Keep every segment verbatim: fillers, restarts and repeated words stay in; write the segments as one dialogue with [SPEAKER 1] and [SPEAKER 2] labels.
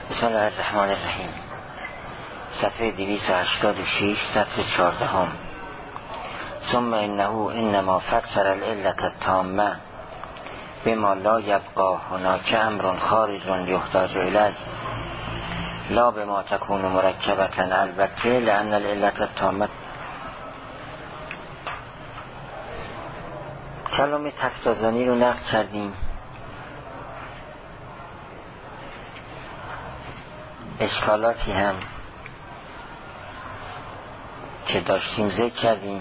[SPEAKER 1] بسم الله الرحمن الرحیم. صفحه دویست و هشتاد و شش، صفحه چهارده هم. ثم انه انما فسر العلة التامه بما لا یبقى هناک امر خارج یحتاج الیه لا بما تكون مرکبة، البته لان العلة التامه. کلام تفتازانی رو نقل کردیم. اشکالاتی هم که داشتیم ذکر کردیم.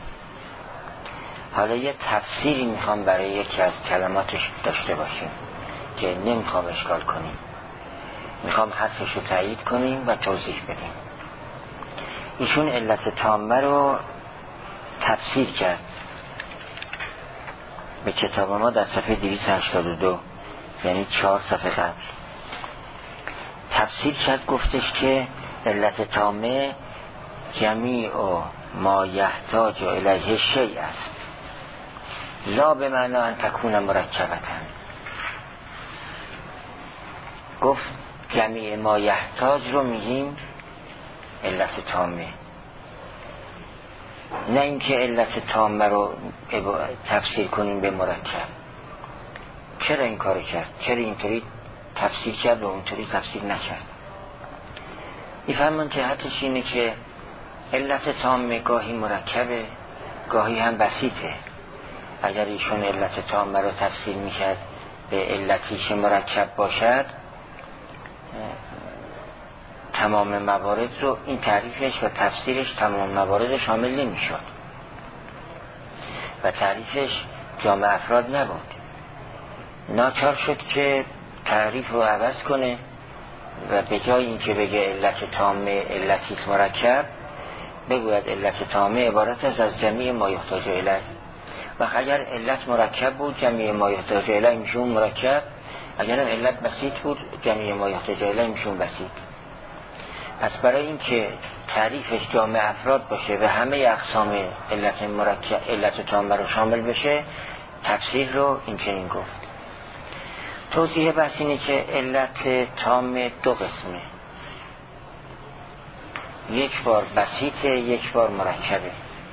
[SPEAKER 1] حالا یه تفسیری میخوام برای یکی از کلماتش داشته باشیم که نمیخوام اشکال کنیم، میخوام حرفش رو تایید کنیم و توضیح بدیم. ایشون علت تامه رو تفسیر کرد به کتاب ما در صفحه دویست و هشتاد و دو، یعنی چهار صفحه قبل تفسیر کرد. گفتش که علت تامه جمیع ما یحتاج الیه شیء است، لا به معنی ان تکون مرکبة. گفت جمیع ما یحتاج رو میگیم علت تامه، نه اینکه علت تامه رو تفسیر کنیم به مرکب. چرا این کارو کرد؟ چرا اینطوری تفسیر کرد و اونطوری تفسیر نکرد؟ میفهمون که حتیش اینه که علت تامه گاهی مرکبه، گاهی هم بسیطه. اگر ایشون علت تامه رو تفسیر میکرد به علتی که مرکب باشد، تمام موارد رو، این تعریفش و تفسیرش تمام موارد شامل نمیشد و تعریفش جامع افراد نبود. ناچار شد که تعریف رو عوض کنه و به جای اینکه بگه علت تامه علتیت مرکب، بگوید علت تامه عبارت است از جمیع ما یحتاج الیه. و اگر علت مرکب بود جمیع ما یحتاج الیه میشون مرکب، اگر علت بسیط بود جمیع ما یحتاج الیه میشون بسیط. پس برای اینکه تعریفش جامع افراد باشه و همه اقسام علت مرکب علت تامه رو شامل بشه، تفسیر رو این چنین گفت. توضیح بحث اینه که علت تامه دو قسمه، یک بار بسیطه، یک بار مرکبه.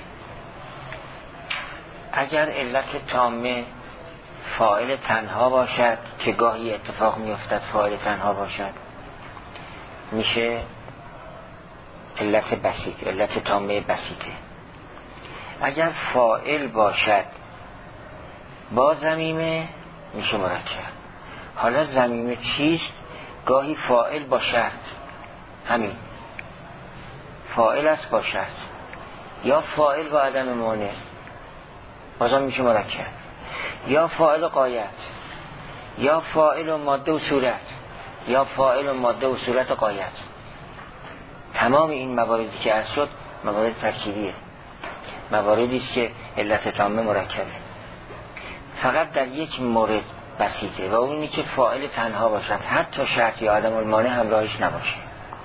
[SPEAKER 1] اگر علت تامه فاعل تنها باشد، که گاهی اتفاق میافتد فاعل تنها باشد، میشه علت بسیط، علت تامه بسیطه. اگر فاعل باشد با ضمیمه میشه مرکب. حالا ضمیمه چیست؟ گاهی فاعل با شرط، همین فاعل است با شرط، یا فاعل با عدم مانع، بازم میشه مرکب، یا فاعل غایت، یا فاعل و ماده و صورت، یا فاعل و ماده و صورت غایت. تمام این مواردی که عرض شد موارد ترکیبیه، مواردی است که علت تامه مرکبه. فقط در یک مورد بسیطه و اونی که فاعل تنها باشد، حتی شرط یا عدم المانع همراهش نباشه،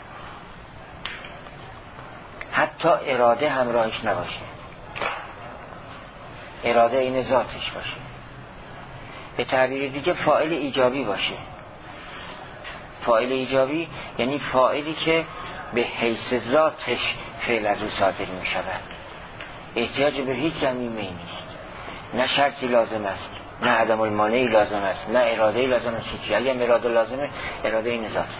[SPEAKER 1] حتی اراده همراهش نباشه، اراده این ذاتش باشه. به تعبیر دیگه فاعل ایجابی باشه. فاعل ایجابی یعنی فاعلی که به حیث ذاتش فعل از او صادر می شود، احتیاج به هیچ ضمیمه‌ای نیست، نه شرطی لازم است، نه عدم المانعی لازم است، نه اراده لازم است. چیزی اگر اراده لازمه، اراده این ذاته.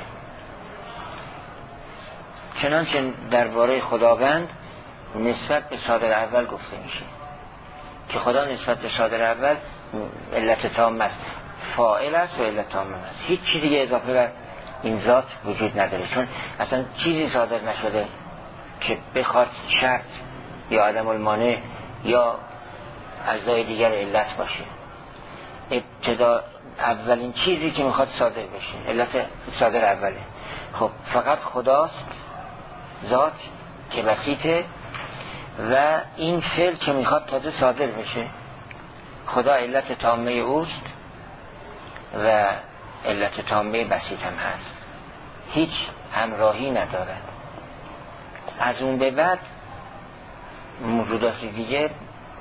[SPEAKER 1] چنانچه درباره خداوند نسبت به صادر اول گفته میشه که خدا نسبت به صادر اول علت تامه است، فاعل است و علت تامه است. هیچ چیزی دیگه اضافه بر این ذات وجود نداره، چون اصلا چیزی صادر نشده که بخواد شرط یا عدم المانع یا اجزای دیگر علت باشه. ابتدا اولین چیزی که میخواد صادر بشه علت صادر اوله. خب فقط خداست، ذات که بسیطه، و این فعل که میخواد تازه صادر بشه. خدا علت تامه اوست و علت تامه بسیط هم هست، هیچ همراهی ندارد. از اون به بعد موجودات دیگه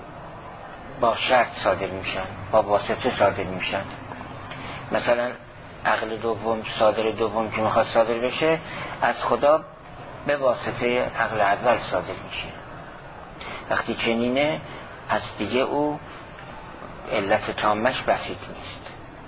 [SPEAKER 1] با شرط صادر میشن، با واسطه صادر میشن. مثلا عقل دوم، صادر دوم که میخواد صادر بشه از خدا به واسطه عقل اول صادر میشه. وقتی چنینه از دیگه او علت تامش بسیط نیست،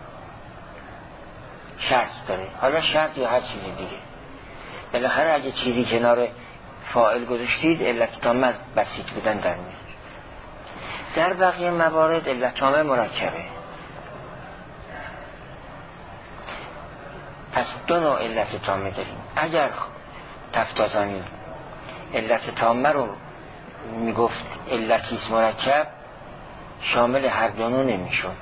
[SPEAKER 1] شرط داره، حالا شرط یا هر چیزی دیگه. بالاخره اگه چیزی کنار فاعل گذاشتید علت تامه بسیط بودن در میاد. در بقیه موارد علت تامه مرکبه. پس دو نوع علت تامه داریم. اگر تفتازانی علت تامه رو میگفت علتیست مرکب، شامل هر دو نوع نمیشون.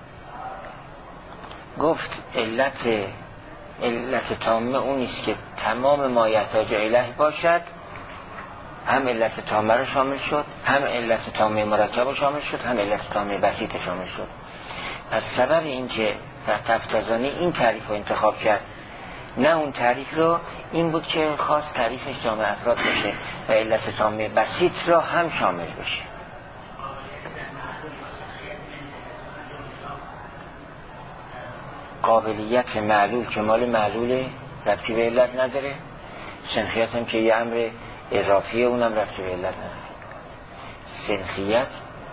[SPEAKER 1] گفت علت علت تامه اونیست که تمام ما یحتاج الیه باشد، هم علت تامه رو شامل شد، هم علت تامه مرکب رو شامل شد، هم علت تامه بسیط شامل شد. از سبب اینکه تفتازانی این تعریف رو انتخاب کرد، نه اون تعریف رو، این بود که خواست تعریفش جامع افراد بشه و علت تامه بسیط رو هم شامل بشه. قابلیت معلول که مال معلول ربطی به علت نداره، سنخیت هم که یه امر اضافیه اونم ربطی به علت نداره. سنخیت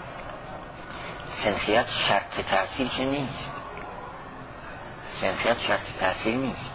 [SPEAKER 1] سنخیت شرط تأثیر که نیست، سنخیت شرط تأثیر نیست،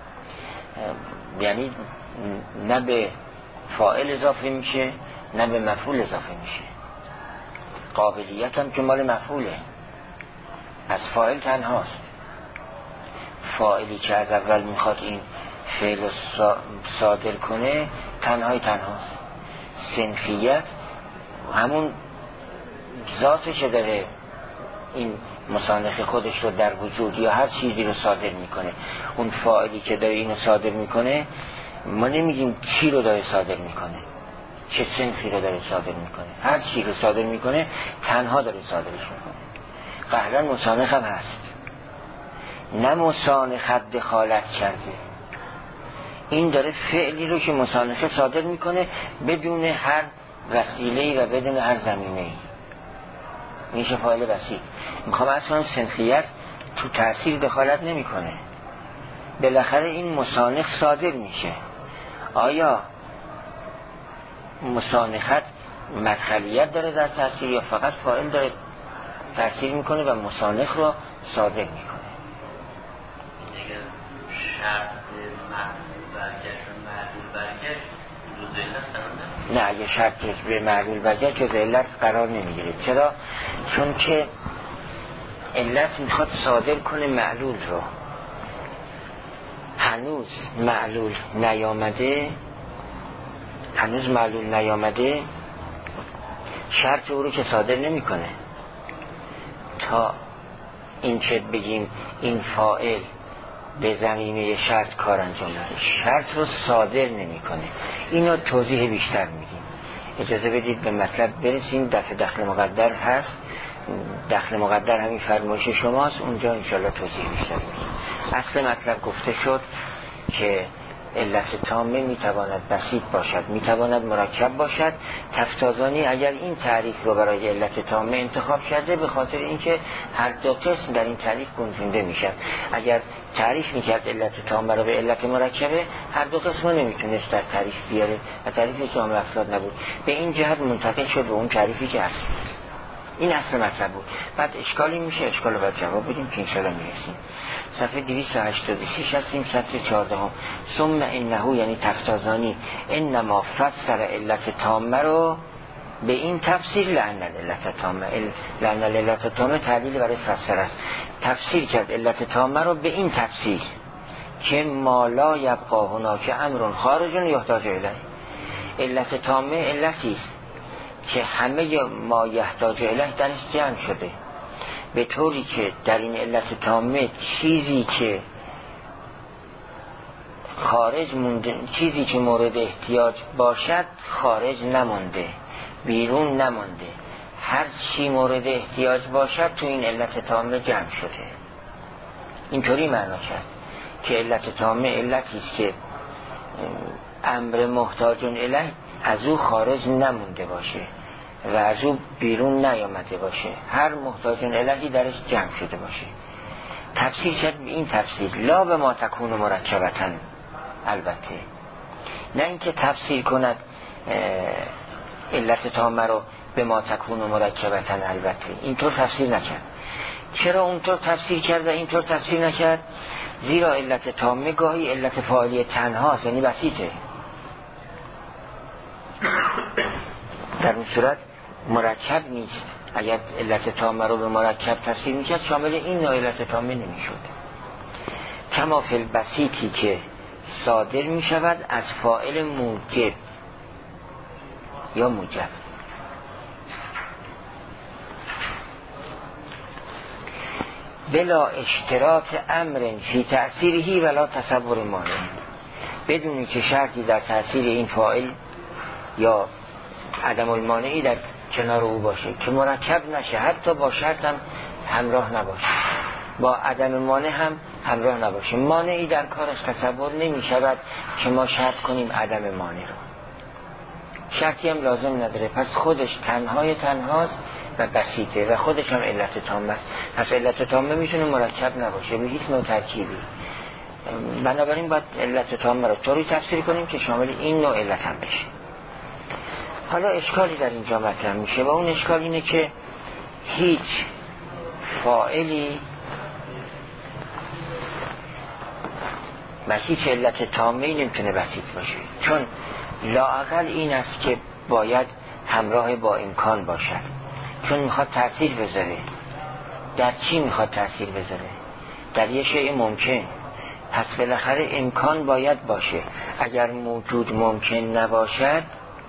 [SPEAKER 1] یعنی نه به فاعل اضافه میشه نه به مفعول اضافه میشه. قابلیت هم که مال مفعوله، از فاعل تنهاست. فاعلی که از اول میخواد این فعل رو صادر کنه تنهای تنهاست. سنخیت همون ذاتش داره این مصانخ خودش رو در وجود یا هر چیزی رو صادر میکنه. اون فاعلی که داره اینو صادر میکنه، ما نمیگیم چی رو داره صادر میکنه، چه سنخی رو داره صادر میکنه. هر چی رو صادر میکنه تنها داره صادرش میکنه. قهرن مصانخ هم هست، نه مصانخت دخالت کرده، این داره فعلی رو که مصانخه صادر میکنه بدون هر وسیله‌ای و بدون هر زمینه‌ای، میشه فاعل بسیط. میخوام اصلا سنخیت تو تأثیر دخالت نمیکنه، بالاخره این مصانخ صادر میشه. آیا مصانخت مدخلیت داره در تأثیر یا فقط فاعل داره تأثیر میکنه و مصانخ رو صادر میکنه؟
[SPEAKER 2] شرط معلول برگشت و معلول برگشت جز علت قرار
[SPEAKER 1] نه، اگه شرط به معلول برگشت جز علت قرار نمیگیره. چرا؟ چون که علت میخواد صادر کنه معلول رو، هنوز معلول نیامده، هنوز معلول نیامده شرط او رو که صادر نمیکنه. تا این که بگیم این فاعل به زمینه شرط کار انجام بده، شرط رو صادر نمیکنه. اینو توضیح بیشتر میدیم. اجازه بدید به مطلب برسیم. دفع دخل مقدر هست، دخل مقدر همین فرمایش شماست، اونجا انشالله توضیح بیشتر میدیم. اصل مطلب گفته شد که علت تامه میتواند بسیط باشد، میتواند مرکب باشد. تفتازانی اگر این تعریف رو برای علت تامه انتخاب کرده به خاطر اینکه هر دو قسم در این تعریف گنجونده میشن. اگر تعریف میکرد علت تامه رو به علت مرکبه، هر دو قسم رو نمیتونست در تعریف بیاره و تعریف جامع افراد نبود. به این جهت منتقل شد به اون تعریفی که هست. این اصل مطلب بود. بعد اشکالی میشه، اشکال رو باید جواب بدیم که انشاءالله میرسیم. صفحه دویست و هشتاد و شش هستیم، سطر چهارده هم. ثم انه یعنی تفتازانی انما فسر علت تامه رو به این تفسیر لعن علت تامه. لعن علت تامه تعلیل برای فسر است. تفسیر کرد علت تامه رو به این تفسیر که ما لا یبقا هناک امر خارج یحتاج الیه. علت تامه علتی است که همه ما یحتاج الیه درش جمع شده، به طوری که در این علت تامه چیزی که خارج مونده، چیزی که مورد احتیاج باشد خارج نمونده، بیرون نمونده. هر چی مورد احتیاج باشد تو این علت تامه جمع شده. اینطوری معنا کرد که علت تامه علتی است که امر محتاج الیه از او خارج نمونده باشه و از او بیرون نیامده باشه، هر محتاج الیهی درش جمع شده باشه. تفسیر شد به این تفسیر، لا به ما تکون مرکبتن، البته نه اینکه تفسیر کند علت تامه رو به ما تکون مرکبتن، البته اینطور تفسیر نکرد. چرا اونطور تفسیر کرد و اینطور تفسیر نکرد؟ زیرا علت تامه گاهی علت فاعلی تنهاست، یعنی بسیطه. در اون صورت مرکب نیست. اگر علت تامه رو به مرکب تفسیر میکرد شامل این نوع علت تامه نمیشد. کما فی البسیطی که صادر میشود از فاعل موجب یا موجب. بلا اشتراط امر فی تأثیرهی ولا تصور مانع، بدونی که شرطی در تأثیر این فاعل یا عدم المانعی در کنار او باشه که مرکب نشه، حتی با شرط هم همراه نباشه، با عدم مانع هم همراه نباشه. مانعی در کارش تصور نمی شود که ما شرط کنیم عدم مانع رو، شرطی هم لازم نداره. پس خودش تنهای تنهاست و بسیطه و خودش هم علت تامه است. پس علت تامه میتونه مرکب نباشه به هیچ نوع ترکیبی. بنابراین باید علت تامه رو طوری تفسیر کنیم که شامل این نوع علت هم بشه. حالا اشکالی در اینجا مطرح میشه و اون اشکال اینه که هیچ فاعلی و هیچ علت تامه‌ای نمیتونه بسیط باشه، چون لااقل این است که باید همراه با امکان باشد، چون میخواد تأثیر بذاره. در چی میخواد تأثیر بذاره؟ در یه شیء ممکن. پس بالاخره امکان باید باشه. اگر موجود ممکن نباشد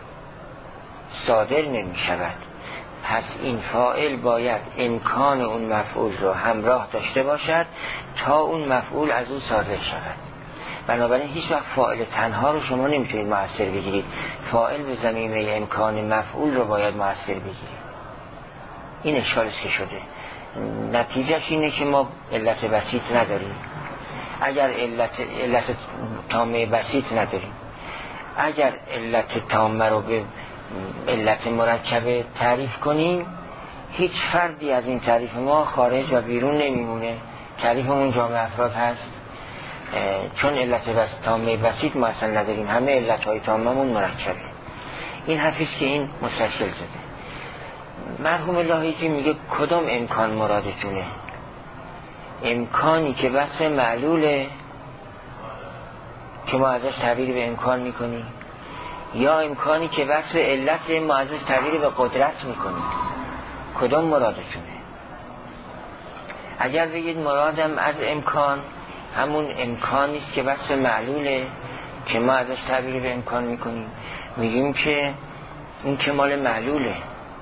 [SPEAKER 1] صادر نمی شود. پس این فاعل باید امکان اون مفعول رو همراه داشته باشد تا اون مفعول از او صادر شود. بنابراین هیچ وقت فاعل تنها رو شما نمیتونید مؤثر بگیرید، فاعل به زمینه امکان مفعول رو باید مؤثر بگیرید. این اشکالش که شده. نتیجهش اینه که ما علت بسیط نداریم. اگر علت, علت تامه بسیط نداریم، اگر علت تامه رو به علت مرکبه تعریف کنیم، هیچ فردی از این تعریف ما خارج و بیرون نمیمونه. تعریفمون جامع افراد هست، چون علت بس تامه بسیط ما اصلا نداریم، همه علت های تاممون مرکبه. این حرفیست که این مستشکل زده. مرحوم لاهیجی میگه کدام امکان مرادتونه؟ امکانی که وصف معلوله که ما ازش تعبیر به امکان میکنیم، یا امکانی که وصف علت ما ازش تعبیر به قدرت میکنیم؟ کدام مرادتونه؟ اگر بگید مرادم از امکان همون امکانیست که وصف معلوله که ما ازش تعبیر به امکان میکنیم، میگیم که این که مال معلوله،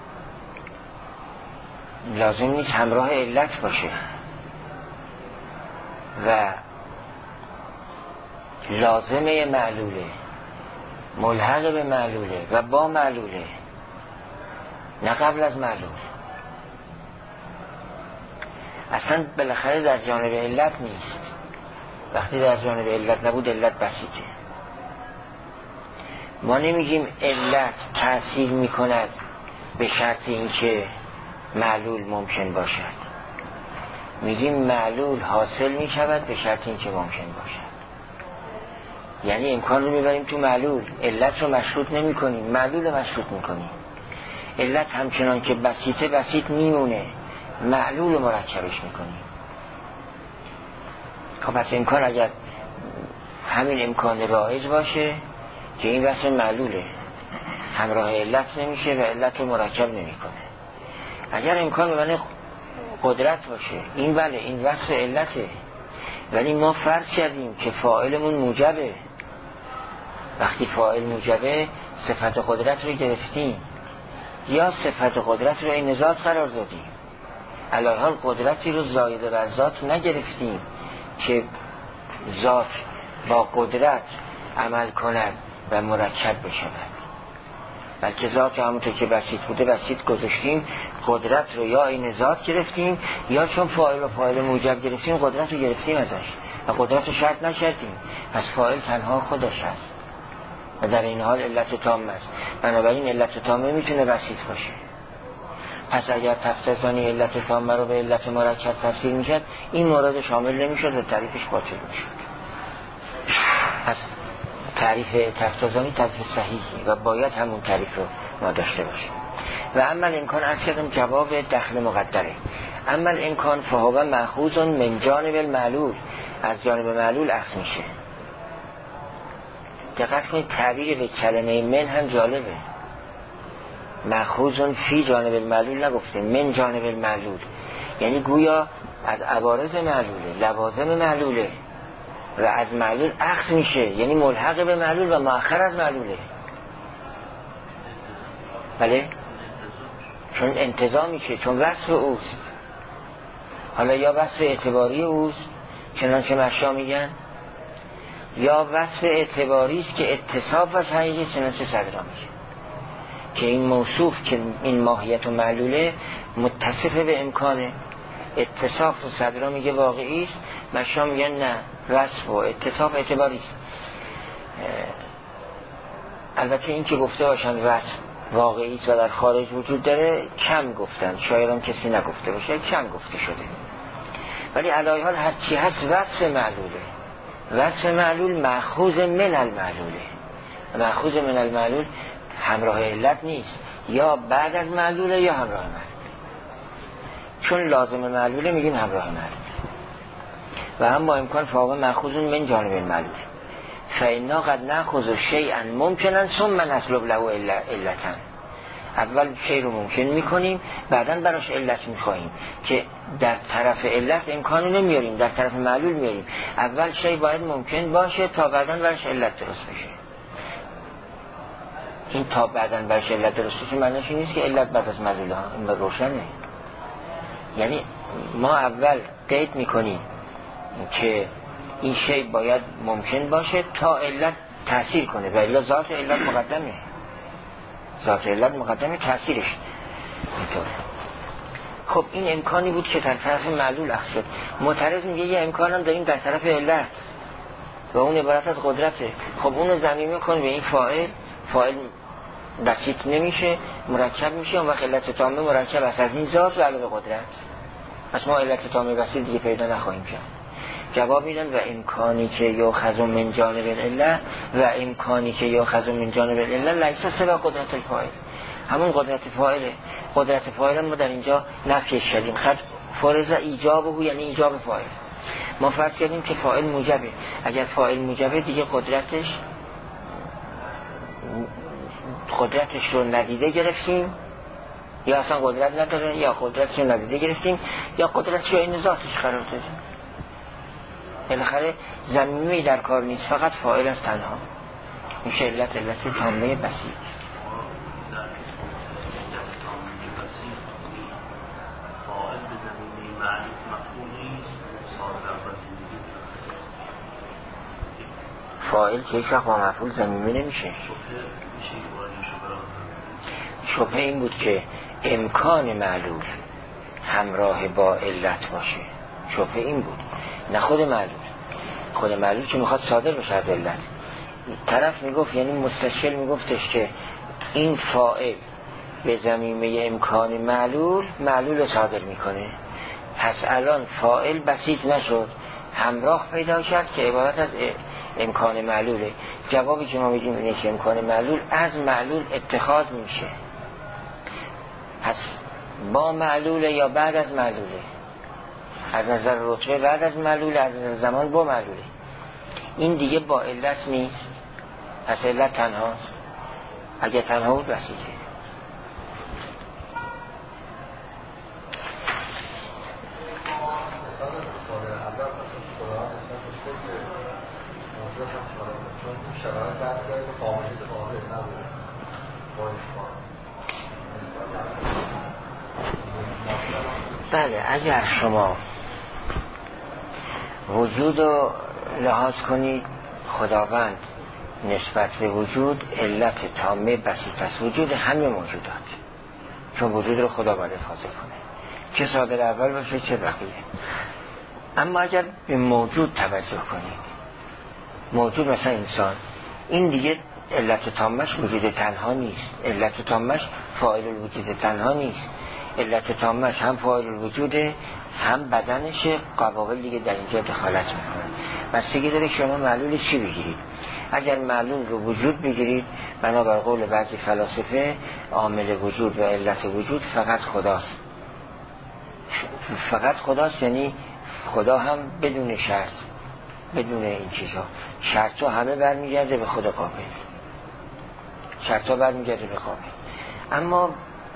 [SPEAKER 1] لازم نیست همراه علت باشه و لازمه معلوله، ملحق به معلوله و با معلوله، نه قبل از معلول. اصلا بالاخره در جانب علت نیست. وقتی در جانب علت نبود علت بسیطه. ما نمیگیم علت تأثیر میکند به شرط اینکه معلول ممکن باشد، میگیم معلول حاصل میشود به شرط اینکه ممکن باشد. یعنی امکان رو میبریم تو معلول، علت رو مشروط نمی کنیم، معلول رو مشروط میکنیم. علت همچنان که بسیطه بسیط میمونه، معلول رو مرکبش میکنیم. خب پس امکان اگر همین امکان رایج باشه که این وصف معلوله، همراه علت نمیشه و علت رو مرکب نمیکنه. اگر امکان ببینه قدرت باشه، این بله این وصف علته، ولی ما فرض کردیم که فاعلمون موجبه. وقتی فاعل موجبه صفت قدرت رو گرفتیم یا صفت قدرت رو این ذات قرار دادیم. علی‌حال قدرتی رو زایده بر ذات نگرفتیم که ذات با قدرت عمل کند و مرکب بشود، بلکه ذات همونطور که بسیط بوده بسیط گذاشتیم، قدرت رو یا این ذات گرفتیم یا چون فاعل و فاعل موجب گرفتیم قدرت رو گرفتیم ازش و قدرت رو شرط نکردیم. پس فاعل تنها خودش هست و در این حال علت تامه است. بنابراین علت تامه میتونه بسیط باشه. پس اگر تفتزانی علت تامه رو به علت مرکب تفسیر میشد این مورد شامل نمیشد و تعریفش باطل میشد. پس تعریف تفتزانی تعریف صحیحی و باید همون تعریف رو ما داشته باشیم. و اما امکان عرض کردم جواب دخل مقدره. اما امکان فهو مأخوذ من جانب المعلول، از جانب معلول اخذ میشه. دقت کنید تعبیر به کلمه من هم جالبه. مأخوذ فی جانب المعلول نگفته، من جانب المعلول، یعنی گویا از عوارض معلوله، لوازم معلوله و از معلول اخذ میشه، یعنی ملحق به معلول و مؤخر از معلوله. بله؟ چون انتظام میشه، چون وصف اوست. حالا یا وصف اعتباری اوست چنانچه مشا میگن، یا وصف اعتباری است که اتصاف و حقیقی چنانچه صدرا میگه که این موصوف که این ماهیت و معلوله متصف به امکانه. اتصاف و صدرا میگه واقعی است، مشا میگن نه، وصف و اتصاف اعتباری است. البته این که گفته باشن وصف واقعی است و در خارج وجود داره کم گفتن، شایدم کسی نگفته باشه، کم گفته شده. ولی علی حال هر چی هست وصف معلوله. وصف معلول مأخوذ من المعلوله. مأخوذ من المعلول همراه علت نیست، یا بعد از معلوله یا همراه معلول. چون لازم معلوله میگیم همراه معلول. و اما امکان فاوه مأخوذ من جانب المعلول فإنا قد نأخذ شیئا ممکنا ثم نطلب له علتا. اول شی رو ممکن میکنیم بعداً براش علت میخواهیم، که در طرف علت امکانو نمیاریم، در طرف معلول میاریم. اول شی باید ممکن باشه تا بعداً براش علت درست بشه. این تا بعداً براش علت درست بشه معنیش این نیست که علت بعد از معلول ها، این روشنه. یعنی ما اول قید میکنیم که این شی باید ممکن باشه تا علت تأثیر کنه، و الا ذات علت مقدمه، ذات علت مقدمه تأثیرش اینطوره. خب این امکانی بود که در طرف معلول اخذ شد. معترض میگه یه امکان هم داریم در طرف علت و اون عبارت از قدرته. خب اونو ضمیمه کن به این فاعل، فاعل بسیط نمیشه، مرکب میشه، اون وقت علت تامه مرکب است از این ذات و علاوه قدرت. پس ما علت تامه بسیط دیگه پیدا نخواهیم کرد. جواب میدن و امکانی که یؤخذ من جانب العله و امکانی که یؤخذ من جانب العله لیس سوا قدرت الفاعل، همون قدرت فاعله. قدرت فاعل ما در اینجا نفی شدیم، خد فرض ایجابه یعنی ایجاب فاعل. ما فرض کردیم که فاعل موجبه، اگر فاعل موجبه دیگه قدرتش قدرتش رو ندیده گرفتیم، یا اصلا قدرت نداره، یا قدرتش رو ندیده گرفتیم، یا قدرتش رو این ذاتش قرار دادیم. بالاخره ضمیمه‌ای در کار نیست، فقط فاعل از تنها میشه علت علت تامه بسیط. فاعل که یک وقت با مفعول ضمیمه نمیشه. شبهه این بود که امکان معلول همراه با علت باشه. شبهه این بود، نه خود معلول. خود معلول که میخواد صادر بشه از علت. طرف میگفت، یعنی مستشکل میگفتش که این فاعل به ضمیمه امکان معلول معلول رو صادر میکنه، پس الان فاعل بسیط نشد، همراه پیدا کرد که عبارت از امکان معلوله. جوابی که ما میدیم اینه که امکان معلول از معلول اتخاذ میشه، پس با معلوله یا بعد از معلوله، از نظر رتبه بعد از معلوله، از نظر زمان با معلوله. این دیگه با علت نیست، پس علت تنهاست. اگه تنها بود بسیطه. بله، اگر شما وجود رو لحاظ کنید، خداوند نسبت به وجود علت تامه بسیط است، وجود همه موجودات، چون وجود رو خداوند حفاظت کنه، چه صادر اول باشه چه بقیه. اما اگر به موجود توجه کنید، موجود مثلا انسان، این دیگه علت تامش وجود تنها نیست، علت تامش فاعل الوجود تنها نیست، علت تامش هم فاعل الوجوده هم بدنشه، قواقل دیگه در اینجا دخالت میکنه. بستگی داره شما معلول چی بگیرید. اگر معلول رو وجود بگیرید، بنابر قول بعضی فلاسفه عامل وجود و علت وجود فقط خداست. فقط خداست یعنی خدا هم بدون شرط، بدون این چیزها. شرط ها همه برمیگرده به خدا قابل، شرط ها برمیگرده به قابل. اما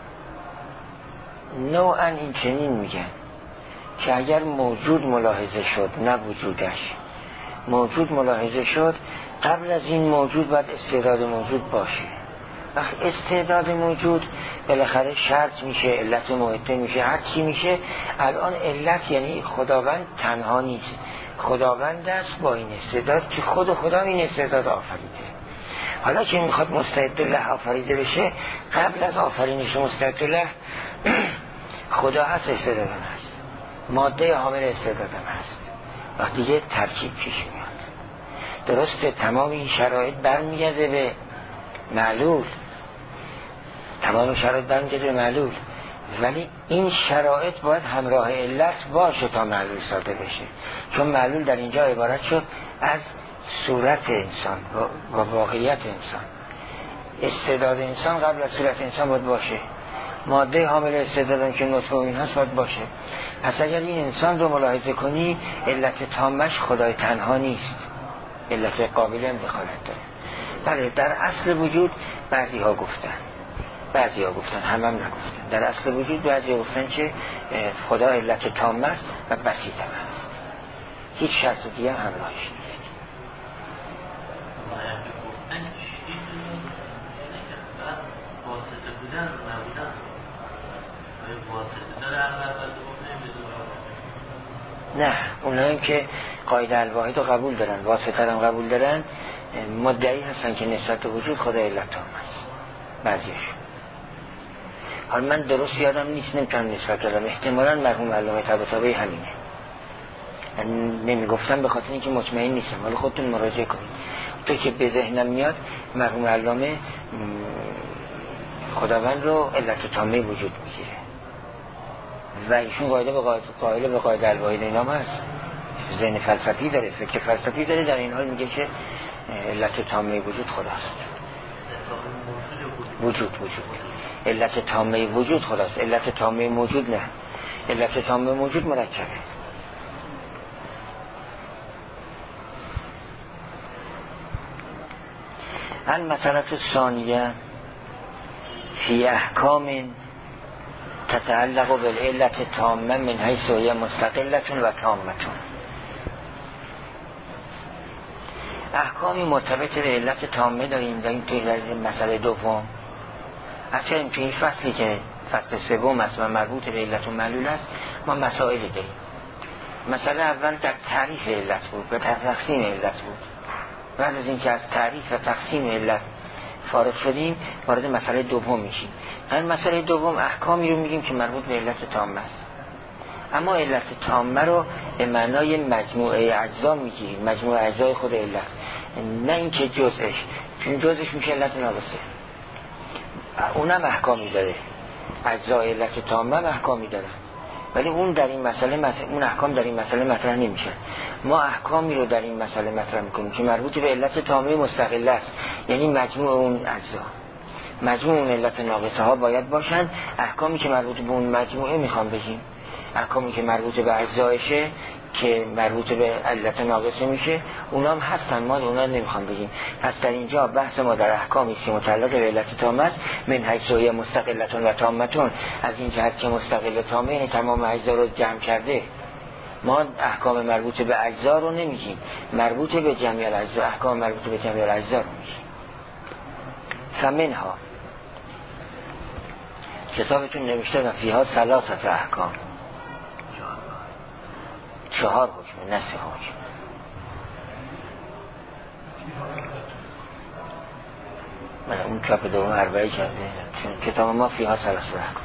[SPEAKER 1] نوعا این چنین میگن که اگر موجود ملاحظه شد، نه وجودش، موجود ملاحظه شد، قبل از این موجود باید استعداد موجود باشه. وقت استعداد موجود بالاخره شرط میشه، علت محیطه میشه، هر چی میشه. الان علت یعنی خداوند تنها نیست، خداوند است با این استعداد که خود خدا این استعداد آفریده. حالا که میخواد مستعد له آفریده بشه، قبل از آفرینش مستعد له خدا هست، استعدادم هست، ماده حامل استعدادم هست. وقتی یه ترکیب پیش میاد، درسته تمام این شرایط برمیگرده به معلول، تمام شرایط برمیگرده به معلول، ولی این شرایط باید همراه علت باشه تا معلول ساده بشه. چون معلول در اینجا عبارت شد از صورت انسان و واقعیت انسان. استعداد انسان قبل از صورت انسان باید باشه، ماده حامل استعدادم که نطفه این هست باید باشه. پس اگر این انسان رو ملاحظه کنی، علت تامش خدای تنها نیست، علت قابلی هم دخالت داره. بله، در اصل وجود بعضی ها گفتن، بعضی ها گفتن، همه هم نگفتن. در اصل وجود بعضی ها گفتن که خدا علت تام است و بسیط هم است، هیچ شرط دیگه هم همراهش نیست. نه، اونایی که قاعده الواحد رو قبول دارن، واسطه هم قبول دارن، مدعی هستن که نسبت به وجود خدا علت تام است. بعضیشون. حالا من درست یادم نیست، نمیتونم نسبت بدم، احتمالاً مرحوم علامه طباطبایی همینه. نمیگفتم به خاطر اینکه مطمئن نیستم، ولی خودتون مراجعه کنید. تو که به ذهنم میاد مرحوم علامه خداوند رو علت تامه وجود میگیره و ایشون قاعده به قاعده قائل به قاعده الواحد اینا هست، ذهن فلسفی داره، فکر فلسفی داره، در این حال میگه که علت تامه وجود خداست. وجود وجود علت تامه وجود خداست، علت تامه موجود نه. علت تامه موجود مرکبه. المسألة الثانية في احکام تتعلق بالعلت التامه من حيث هي مستقلة و تامة. احکامی مرتبط به علت تامه داریم در این مسئله دوم. اصلا این توی فصلی که فصل سوم است و مربوط به علت و معلول است، ما مسائل داریم. مسئله اول در تعریف علت بود و تقسیم علت بود. بعد از اینکه از تعریف و تقسیم علت فارغ شدیم، وارد مسئله دوم میشیم. در مسئله دوم احکامی رو میگیم که مربوط به علت تامه است. اما علت تامه رو به معنای مجموعه اجزا میگیریم، مجموعه اجزای خود علت، نه اینکه جزءش، چون جزءش میشه علت ناقصه. اونم احکامی داره، اجزای علت تامه احکامی داره، ولی اون در این مسئله مسئله اون احکام در این مسئله مطرح نمیشه. ما احکامی رو در این مسئله مطرح میکنیم که مربوط به علت تامه مستقل است، یعنی مجموع اون اجزا، مجموع اون علت ناقصه ها باید باشن. احکامی که مربوط به اون مجموعه میخوام بگیم، احکامی که مربوط به اجزایشه که مربوط به علت ناقصه میشه، اونام هستن، ما اونا نمیخوام بگیم. پس در اینجا بحث ما در احکامی که متعلق به علت تامه است، من حیث هی مستقلتون و تامتون، از این جهت که مستقل تامه یعنی تمام اجزا رو جمع کرده. ما احکام مربوط به اجزا رو نمیگیم، مربوط به جمعی الاجزا، احکام مربوط به جمعی الاجزا رو میگیم. فمنها، کتابتون نوشته و فیها ثلاثه احکام، چهار حکم نه سه حکم. من اون چاپ دوم اربعی کرده، چون کتاب ما فیها ثلاثه احکام.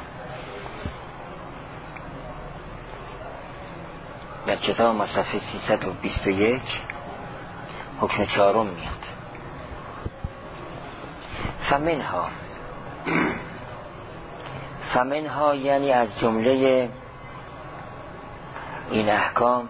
[SPEAKER 1] در کتاب ما صفحه سیصد و بیست و یک حکم چهارم میاد. فمنها فمنها یعنی از جمله این احکام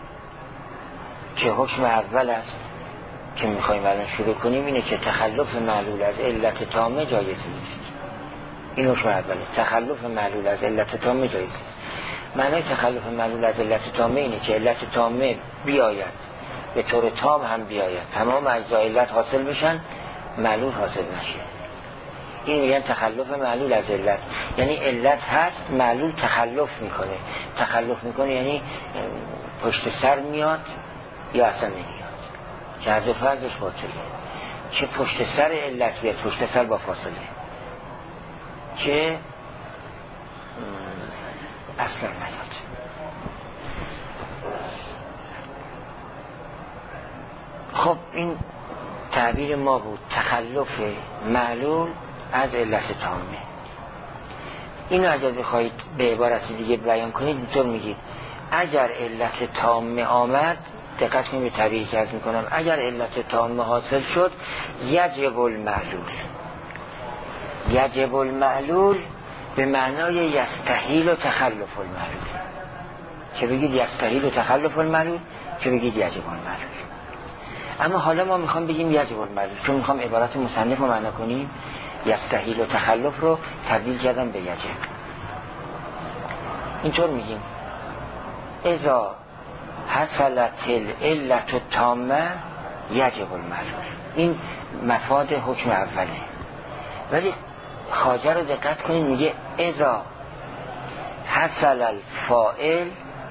[SPEAKER 1] که حکم اول است که میخوایم الان شروع کنیم اینه که تخلف معلول از علت تامه جایز نیست. این حکم اوله، تخلف معلول از علت تامه جایز نیست. معنی تخلف معلول از علت تامه اینه که علت تامه بیاید به طور تام هم بیاید، تمام اجزای علت حاصل بشن، معلول حاصل نشه. این میگن تخلف معلول از علت، یعنی علت هست معلول تخلف میکنه. تخلف میکنه یعنی پشت سر میاد یا اصلا نمیاد، که از فرضش باطله. چه پشت سر علت بیاد، پشت سر با فاصله، که اصلا نیاد. خب این تعبیر ما بود، تخلف معلول از علت تامه. اینو اگر بخواید به عبارت دیگه بیان کنید اینطور میگید اگر علت تامه آمد، دقت کنید به تعبیری که عرض میکنم، اگر علت تامه حاصل شد یجب المعلول. یجب المعلول به معنای یستحیل و تخلف المعلول، چه بگید یستحیل و تخلف المعلول، چه بگید یجب المعلول. اما حالا ما میخوام بگیم یجب المعلول، چون میخوام عبارت مصنف رو معنا کنیم. یستحیل و تخلف رو تبدیل کردم به یجب. اینطور میگیم اذا حصلت العلت التامه یجب المعلول. این مفاد حکم اوله. ولی خواجه رو دقت کنید، میگه اذا حصل الفاعل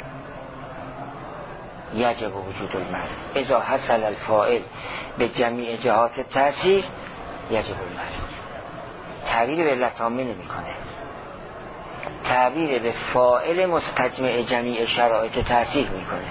[SPEAKER 1] یجب وجود المعلول. اذا حصل الفاعل به جمیع جهات تأثیر یجب المعلول. تعبیر به علت تامه نمی کنه، تعبیر به فاعل مستجمع جمیع شرایط تأثیر می کنه.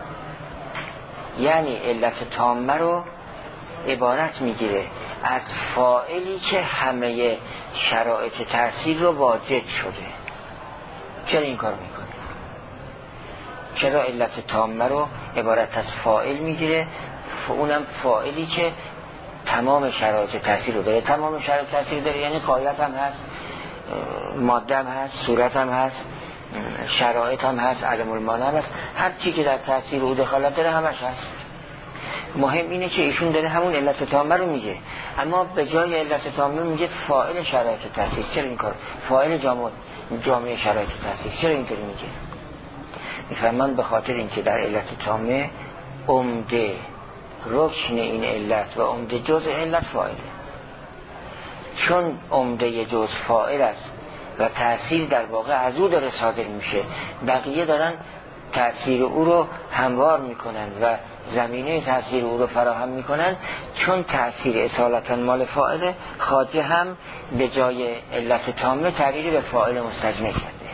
[SPEAKER 1] یعنی علت تامه رو عبارت میگیره از فاعلی که همه شرایط تأثیر رو واجد شده. چرا این کار میکنه؟ چرا علت تامه رو عبارت از فاعل میگیره؟ اونم فاعلی که تمام شرایط تأثیر رو داره. تمام شرایط تأثیر داره یعنی قایت هم هست، ماده هم هست، صورت هم هست، شرایط هم هست، عدم المانع هم هست، هر چی که در تأثیر او دخالت داره همش هست. مهم اینه که ایشون داره همون علت تامه رو میگه، اما به جای علت تامه میگه فاعل شرایط تأثیر. چرا این کار؟ فاعل جامع جامعه شرایط تأثیر. چرا اینطوری میگه؟ میفهمن به خاطر اینکه در علت تامه عمده رکن این علت و عمده جزء علت فاعله. چون عمده جزء فاعل است و تأثیر در واقع از او داره صادر میشه، بقیه دارن تأثیر او رو هموار میکنن و زمینه تأثیر او رو فراهم میکنن. چون تأثیر اصالتا مال فاعله، خواجه هم به جای علت تامه تعبیر به فاعل مستجمع کرده.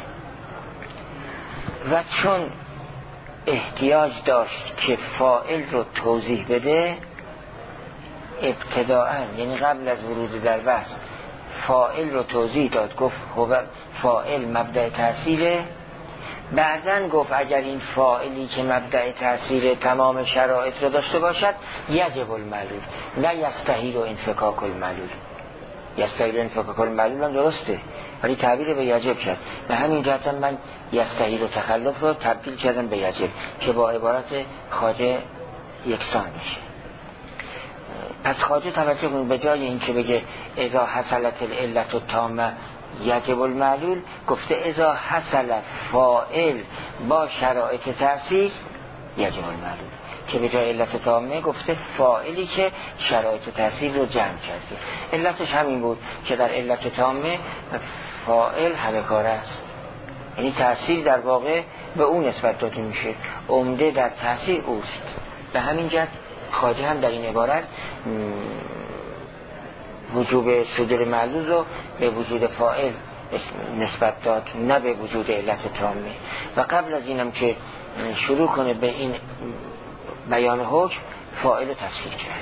[SPEAKER 1] و چون احتیاج داشت که فاعل رو توضیح بده، ابتداءً یعنی قبل از ورود در بحث فاعل رو توضیح داد، گفت فاعل مبدأ تأثیره. بعدن گفت اگر این فاعلی که مبدأ تأثیر تمام شرایط رو داشته باشد یجب المعلول، نه یستحیل و انفکاک المعلول. یستحیل و انفکاک المعلول هم درسته، ولی تعبیر به یجب کرد. به همین جهت من یستحیل و تخلف رو تبدیل کردم به یجب که با عبارت خواجه یکسان میشه. پس خواجه توجه کنید، به جای این که بگه اذا حصلت العلت التامه یجب المعلول، گفته اذا حصل فاعل با شرایط تأثیر یجب المعلول، که به جای علت تامه گفته فاعلی که شرایط تأثیر رو جمع کرده. علتش همین بود که در علت تامه فاعل همه کار است، یعنی تأثیر در واقع به اون نسبت داده میشه، عمده در تأثیر اوست. به همین جهت خواجه هم در این عبارت وجوب صدور معلول رو به وجود فاعل نسبت داد، نه به وجود علت تامه. و قبل از اینم که شروع کنه به این بیان حکم، فاعل تفسیر کرد.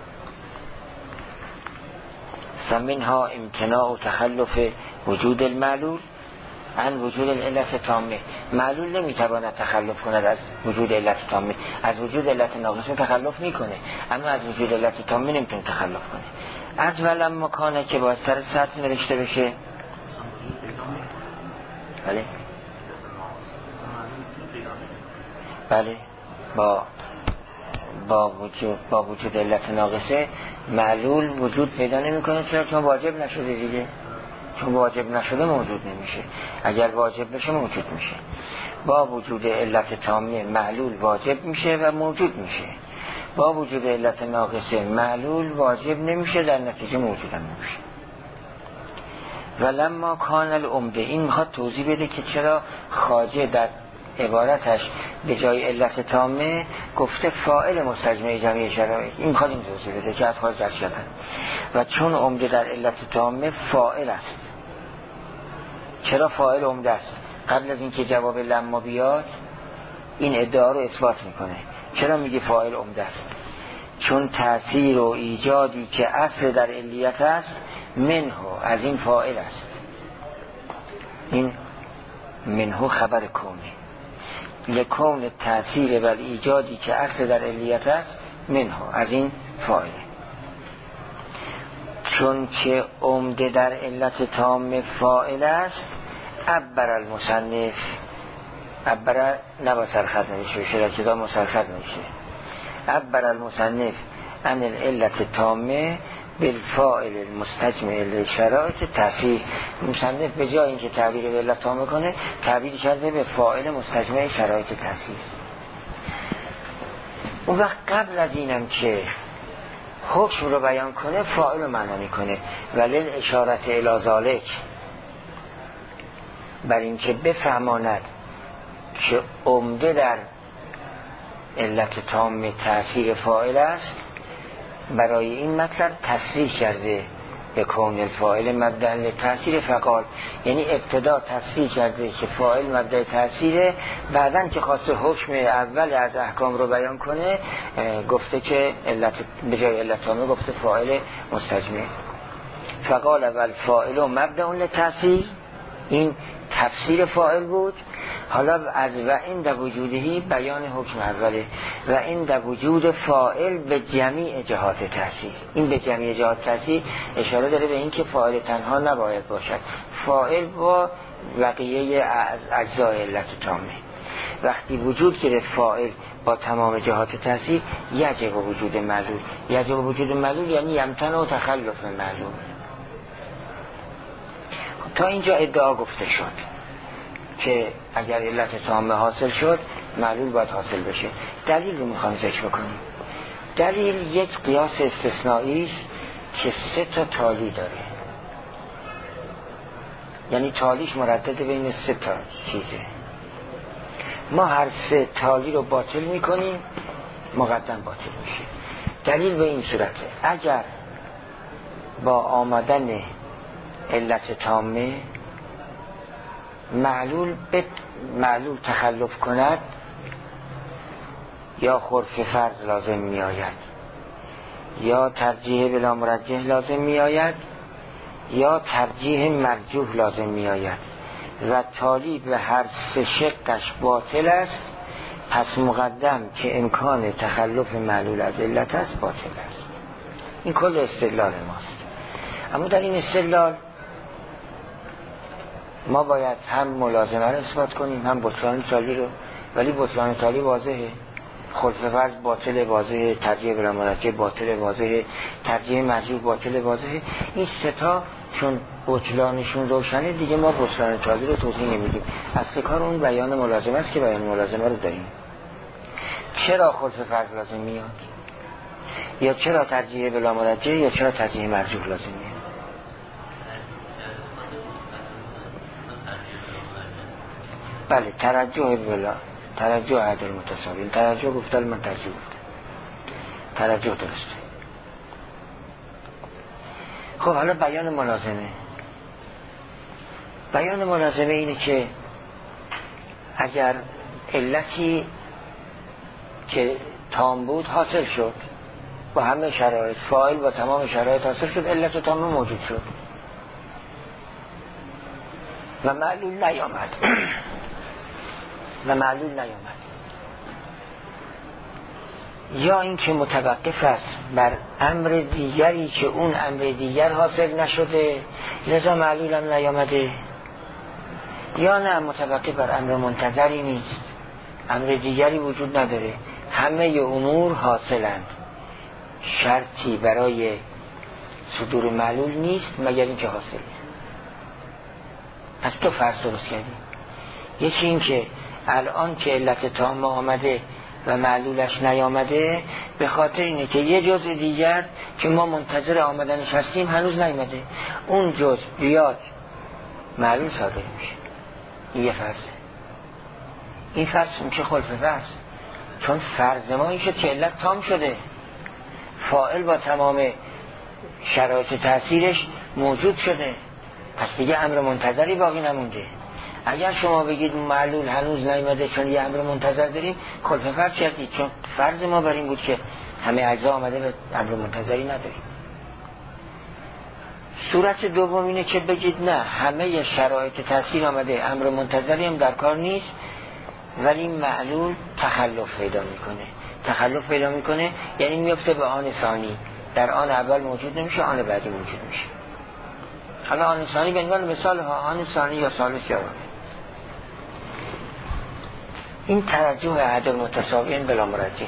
[SPEAKER 1] فمنها امتناع و تخلف وجود المعلول عن وجود العلت تامه. معلول نمیتواند تخلف کند از وجود علت تامه، از وجود علت ناقصه تخلف میکنه، اما از وجود علت تامه نمیتونه تخلف کنه. از ولم مکانه که باید سر سطح نوشته بشه، بله بله با با وجود با وجود علت ناقصه معلول وجود پیدا نمیکنه. چرا؟ چون واجب نشده دیگه. چون واجب نشده موجود نمیشه. اگر واجب بشه موجود میشه. با وجود علت تامه معلول واجب میشه و موجود میشه. با وجود علت ناقصه معلول واجب نمیشه، در نتیجه موجود هم نمیشه. ولما کان العمده، این میخواد توضیح بده که چرا خواجه در عبارتش به جای علت تامه گفته فاعل مستجمع جمعی شرایط. این میخواد این توضیح بده که از خارج درس کردن و چون عمده در علت تامه فاعل است. چرا فاعل عمده است؟ قبل از اینکه جواب لما بیاد این ادعا رو اثبات میکنه. چرا میگه فاعل عمده است؟ چون تأثیر و ایجادی که اصل در علیت است منه، از این فاعل است. این منه خبر کونه، لکون تأثیر و ایجادی که اصل در علیت است منه، از این فاعل. چون که عمده در علت تام فاعل است عبر المصنف، عبر نبا سرخط نمیشه، شرکی دا مسرخط نمیشه. عبر المصنف عن العلت تامه بالفاعل المستجمع لشرایط تأثیر. مصنف به جای اینکه تعبیر به علت تامه کنه تعبیر کرده به فاعل مستجمع شرایط تأثیر. اون وقت قبل از اینم که حکم رو بیان کنه فاعل رو معنا میکنه. ولی اشارت الی ذالک، بر اینکه بفهماند که عمده در علت تام تأثیر فاعل است، برای این مطلب تصریح کرده به کون الفاعل مبدأ للتأثیر فقال، یعنی ابتدا تصریح کرده که فاعل مبدأ تأثیره، بعدن که خواسته حکم اول از احکام رو بیان کنه گفته که علت به جای علت تامه گفته فاعل مستجمع. فقال اول فاعل و مبدأ للتأثیر، این تفسیر فاعل بود. حالا از و این در وجودهی بیان حکم اوله و این در وجود فاعل به جمیع جهات تأثیر. این به جمیع جهات تأثیر اشاره داره به این که فاعل تنها نباید باشد، فاعل با بقیه از اجزای علت تامه. وقتی وجود گرفت فاعل با تمام جهات تأثیر یجب وجود معلول. یجب وجود معلول یعنی یمتنع و تخلف معلول. تا اینجا ادعا گفته شد که اگر علت تامه حاصل شد معلول باید حاصل بشه. دلیل رو میخوام ذکر بکنیم. دلیل یک قیاس استثنایی است که سه تا تالی داره، یعنی تالیش مردد بین سه تا چیزه. ما هر سه تالی رو باطل میکنیم مقدم باطل میشه. دلیل به این صورته: اگر با آمدن علت تامه معلول به معلول تخلف کند یا خرف فرض لازم می آید، یا ترجیح بلا مرجح لازم می آید، یا ترجیح مرجوح لازم می آید و تالی به هر سه شقش باطل است، پس مقدم که امکان تخلف معلول از علت است باطل است. این کل استدلال ماست. اما در این استدلال ما باید هم ملازمه رو اثبات کنیم هم بطلان تالی رو، ولی بطلان تالی واضحه، خلف فرض باطل واضحه، ترجیح بلا مرجح باطل واضحه، ترجیح مرجوح باطل واضحه. این سه تا چون بطلانشون روشنه دیگه ما بطلان تالی رو توضیح نمیدیم. اصل کار اون بیان ملازمه است که بیان ملازمه رو داریم. چرا خلف فرض لازم میاد؟ یا چرا ترجیح بلا مرجح یا چرا ترجیح مرجوح لازم میاد؟ بله ترجح بلا ترجح عدل متساوی، ترجح گفتل من ترجح گفتم، ترجح درسته. خب حالا بیان ملازمه. بیان ملازمه اینه که اگر علتی که تام بود حاصل شد با همه شرایط، فاعل با تمام شرایط حاصل شد، علت تام موجود شد و معلول نیامد و معلول نیامد، یا اینکه متوقف است بر امر دیگری که اون امر دیگر حاصل نشده لذا معلول هم نیامده، یا نه متوقف بر امر منتظری نیست، امر دیگری وجود نداره، همه امور حاصلند، شرطی برای صدور معلول نیست مگر اینکه حاصله. پس تو فرض درست کردی. یکی این که الان که علت تامه آمده و معلولش نیامده به خاطر اینه که یه جزء دیگر که ما منتظر آمدنش هستیم هنوز نیامده، اون جزء بیاد معلول صادر میشه. این یه فرضه. این فرض میشه خلف فرض، چون فرض ما این شد که علت تام شده، فاعل با تمام شرایط تأثیرش موجود شده، پس دیگه امر منتظری باقی نمونده. اگر شما بگید معلول هنوز نیامده چون یه امر منتظر داریم، خلف فرض کردید، چون فرض ما بر این بود که همه اجزا آمده به امر منتظری نداریم. صورت دوم اینه که بگید نه، همه شرایط تأثیر آمده، امر منتظری هم در کار نیست، ولی معلول تخلف پیدا میکنه. تخلف پیدا میکنه یعنی میفته به آن ثانی، در آن اول موجود نمیشه، آن بعدی موجود میشه. حالا آن ثانی به عنوان مثال ها، آن ثانی یا ثالث یا رابع. این توجه عدل متساویین بلا مرجح.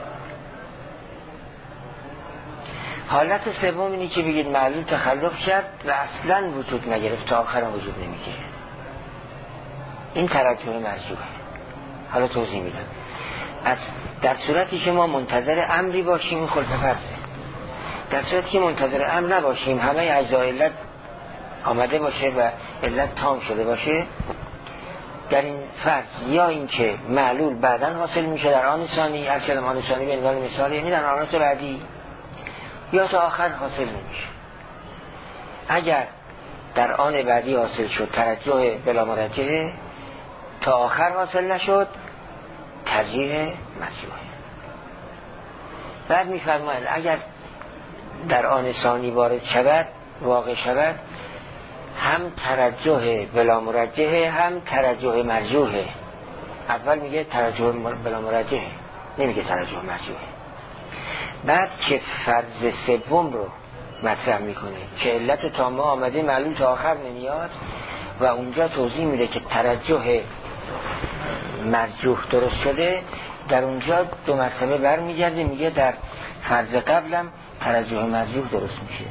[SPEAKER 1] حالت سوم اینی که بگید معلول تخلف کرد و اصلا وجود نگرفت، تا آخر وجود نمیگیره. این توجه مرجوحه. حالا توضیح میدم. از در صورتی که ما منتظر امری باشیم این خلف فرضه. در صورتی که منتظر امر نباشیم، همه اجزای علت آمده باشه و علت تام شده باشه، در این فرض یا این که معلول بعداً حاصل میشه در آن ثانی، از کلمه آن ثانی به عنوان مثال یعنی در آنات بعدی، یا تا آخر حاصل نمیشه. اگر در آن بعدی حاصل شد ترجح بلا مرجحه، تا آخر حاصل نشد ترجیح مرجوحه. بعد میفرماید اگر در آن ثانی وارد شود، واقع شود، هم ترجح بلا مرجحه هم ترجح مرجوحه. اول میگه ترجح بلا مرجحه، نمیگه ترجح مرجوحه. بعد که فرض سوم رو مطرح میکنه که علت تامه آمده معلول تا آخر نمیاد و اونجا توضیح میده که ترجح مرجوح درست شده، در اونجا دو مرتبه برمیگرده میگه در فرض قبلم ترجح مرجوح درست میشه.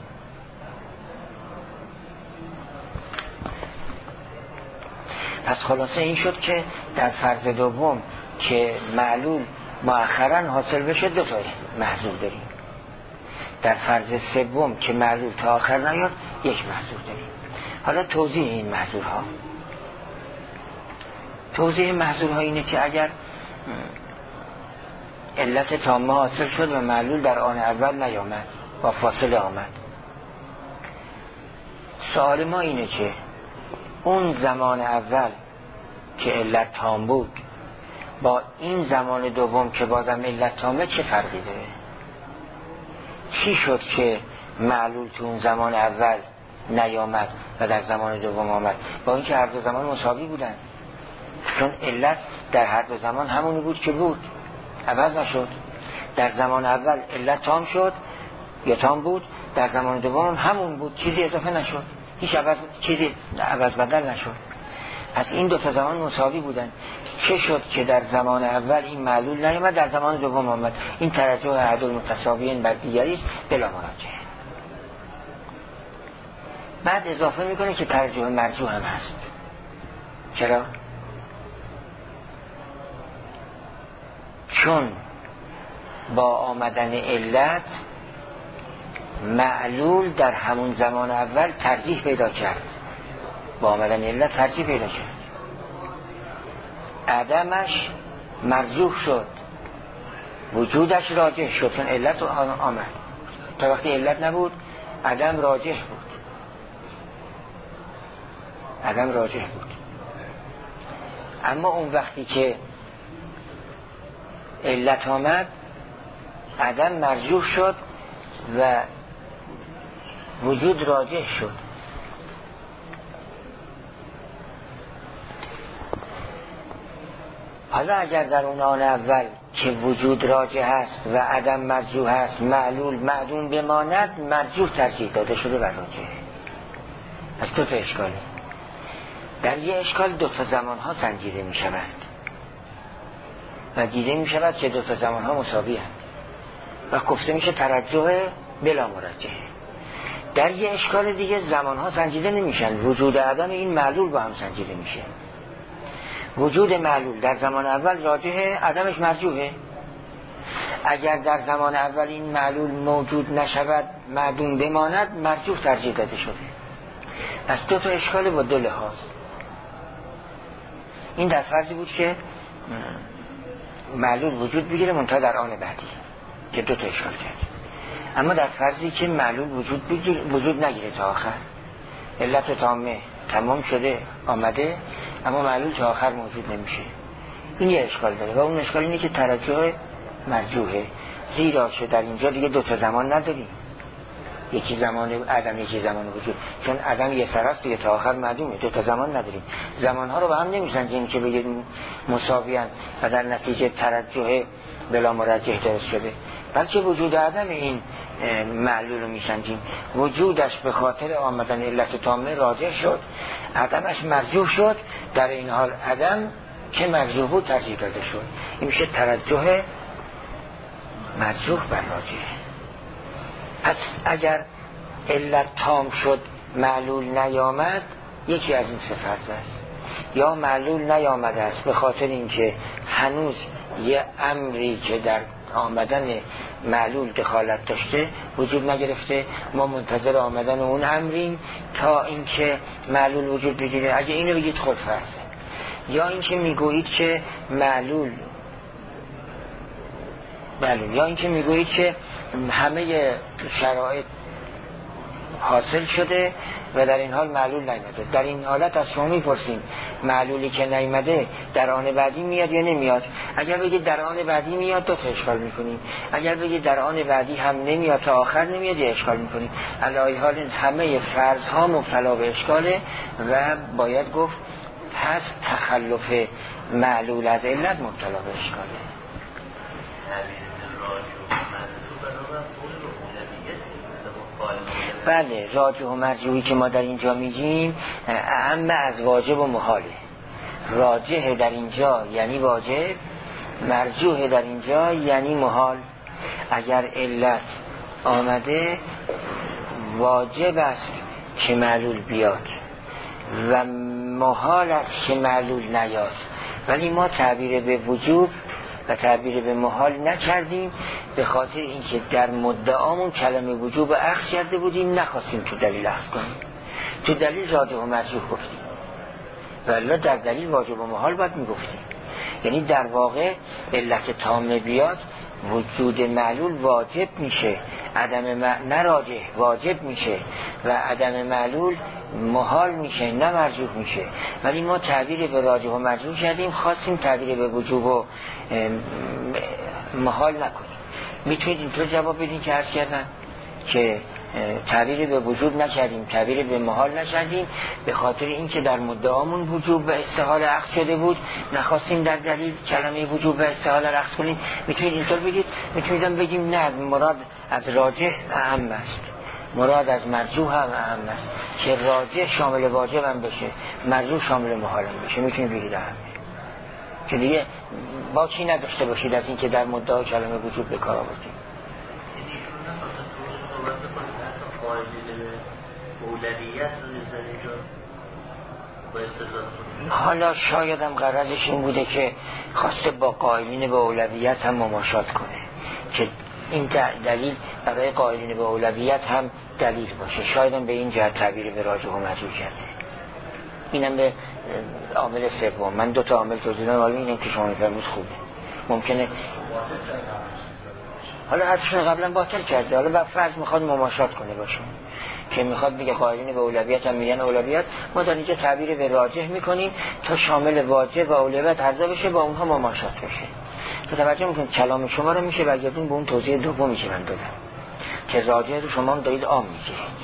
[SPEAKER 1] پس خلاصه این شد که در فرض دوم که معلول مؤخراً حاصل بشه دو تا محذور داریم. در فرض سوم که معلول تا آخر نیاد یک محذور داریم. حالا توضیح این محذورها. توضیح محذورها اینه که اگر علت تامه حاصل شد و معلول در آن اول نیامد، با فاصله آمد، سوال ما اینه که اون زمان اول که علت تام بود با این زمان دوم که بازم علت تامه چه فرقی داره؟ چی شد که معلول تو اون زمان اول نیامد و در زمان دوم آمد، با اینکه هر دو زمان مساوی بودن؟ چون علت در هر دو زمان همونی بود که بود، عوض نشد. در زمان اول علت تام شد یا تام بود، در زمان دوم همون بود، چیزی اضافه نشد، هیچ عوض چیزی عوض بدل نشد. پس این دو تا زمان مساوی بودن. چه شد که در زمان اول این معلول نیامد، در زمان دوم آمد؟ این ترجح عدل متساویین بر دیگری است بلا مرجح. بعد اضافه میکنه که ترجح مرجوح هم هست. چرا؟ چون با آمدن علت معلول در همون زمان اول ترجیح پیدا کرد، با آمدن علت ترجیح پیدا کرد، عدمش مرجوح شد، وجودش راجح شد، چون علت آمد. تا وقتی علت نبود عدم راجح بود، عدم راجح بود. اما اون وقتی که علت آمد عدم مرجوح شد و وجود راجح شد. حالا اگر در اون آن اول که وجود راجح است و عدم مرجوح است معلول معدوم بماند، مرجوح ترجیح داده شده بر راجح. از دو تا اشکاله. در یه اشکال دو تا زمان ها سنجیده می شود و دیده می شود که دو تا زمان ها مساوی هست و گفته میشه ترجح بلا مرجح. در یه اشکال دیگه زمان ها سنجیده نمیشن، وجود عدم این معلول با هم سنجیده میشه. وجود معلول در زمان اول راجحه، عدمش مرجوحه. اگر در زمان اول این معلول موجود نشود، معدوم بماند، مرجوح ترجیح داده شده. پس دو تا اشکال با دو لحاظ. این در فرضی بود که معلول وجود بگیره منتها در آن بعدی که دو تا اشکال کرد. اما در فرضی که معلول وجود بگیر وجود نگیره تا آخر، علت تامه تمام شده آمده اما معلول تا آخر موجود نمیشه، این یه اشکال داره. و اون اشکال اینه که ترجح مرجوحه، زیرا که در اینجا دیگه دو تا زمان نداریم، یکی زمان عدم یکی زمان وجود، چون عدم یه سراست دیگه تا آخر معدومه، دو تا زمان نداریم. زمانها رو به هم نمیسنجیم که بگید مساویان و در نتیجه ترجح بلا مرجح درست شده، بلکه وجود عدم این معلول رو میسنجیم. وجودش به خاطر آمدن علت تامه راجح شد، عدمش مرجوح شد، در این حال عدم که مرجوح بود ترجیح داده شد. این میشه ترجح مرجوح بر راجح. پس اگر علت تام شد معلول نیامد، یکی از این سه فرض است. یا معلول نیامده است به خاطر اینکه هنوز یه امری که در آمدن معلول دخالت داشته وجود نگرفته، ما منتظر آمدن اون امریم تا اینکه معلول وجود بگیره. اگه اینو بگید خود فرضه. یا اینکه میگویید که معلول معلول یا اینکه میگویید که همه شرایط حاصل شده و در این حال معلول نیامده. در این حالت از شما میپرسیم معلولی که نیامده در آن بعدی میاد یا نمیاد؟ اگر بگید در آن بعدی میاد دو تا اشکال میکنیم، اگر بگید در آن بعدی هم نمیاد تا آخر نمیاد یه اشکال میکنیم. علی حال همه فرض ها مبتلا به اشکاله و باید گفت پس تخلف معلول از علت مبتلا به اشکاله. بله، راجح و مرجوحی که ما در اینجا میگیم اهم از واجب و محاله. راجح در اینجا یعنی واجب، مرجوح در اینجا یعنی محال. اگر علت آمده واجب است که معلول بیاد و محال است که معلول نیاد، ولی ما تعبیر به وجوب و تعبیر به محال نکردیم به خاطر اینکه در مدعامون کلمه وجوب اخذ کرده بودیم، نخواستیم تو دلیل اخذ کنیم. تو دلیل راجح و مرجوح گفتیم ولی در دلیل واجب و محال باید میگفتیم. یعنی در واقع علت تامه بیاد وجود معلول واجب میشه، عدم م... نه راجح واجب میشه و عدم معلول محال میشه نه مرجوح میشه. ولی ما تعبیر به راجح و مرجوح کردیم، خواستیم تعبیر به وجوب و محال نکنیم. میتونید اینطور جواب بدین که عرض کردم که تعبیر به وجوب نکردیم، تعبیر به محال نکردیم به خاطر اینکه در مدعامون وجوب و استحال اخذ شده بود، نخواستیم در دلیل کلمه وجوب و استحال اخذ کنیم. میتونید اینطور بگید، میتونیدم بگیم نه مراد از راجح اهم است، مراد از مرجوح هم اهم است، که راجح شامل واجب هم بشه، مرجوح شامل محال هم بشه. میتونید بگید اهم که دیگه با چی نداشته باشید از اینکه در مدعا کلمه وجود به کار آوردیم. حالا شاید هم غرضش این بوده که خواسته با قائلین به اولویت هم مماشات کنه که این دلیل برای قائلین به اولویت هم دلیل باشه. شاید هم به این جهت تعبیر به راجح و مرجوح کرده. اینم به عامل سوم. من دو تا عامل توضیح دادم، حالا اینم که شما میفرمایید خوبه. ممکنه حالا حرفشون قبلا باطل کرده، حالا با فرض میخواد مماشات کنه باشه که میخواد بگه قائلین به اولویت هم میگن اولویت، ما در اینجا تعبیر به راجح میکنیم تا شامل واجب و اولویت هرزا بشه، با اونها مماشات بشه. تو توجه میکنید کلام شما رو میشه برگردون به اون توضیح دومی که من دادم که راجح رو شما دارید عام میگیرید.